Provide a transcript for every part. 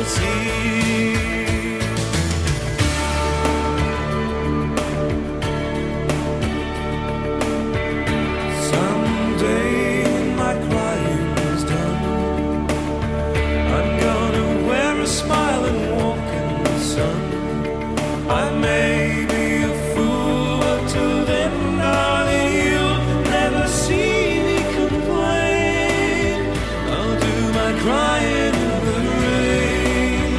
see. Someday when my crying's done, I'm gonna wear a smile and walk in the sun. I may be a fool, but till then, darling, you'll never see me complain. I'll do my crying in the rain.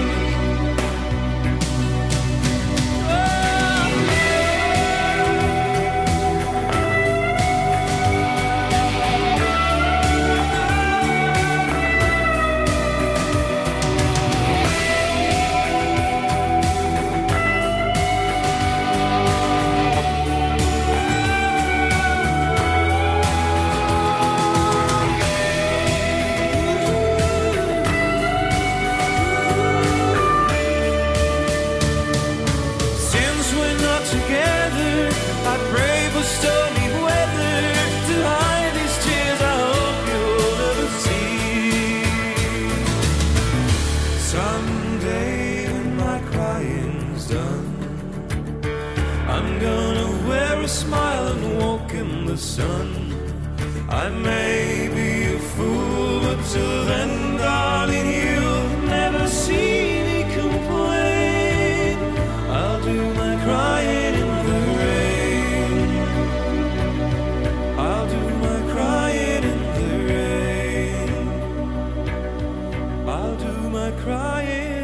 Since we're not together, I pray for stormy weather to hide these tears I hope you'll never see. Someday when my crying's done, I'm gonna wear a smile and walk in the sun. I may be a fool, but till then, darling, you'll never see me complain. I'll do my crying in the rain. I'll do my crying in the rain. I'll do my crying.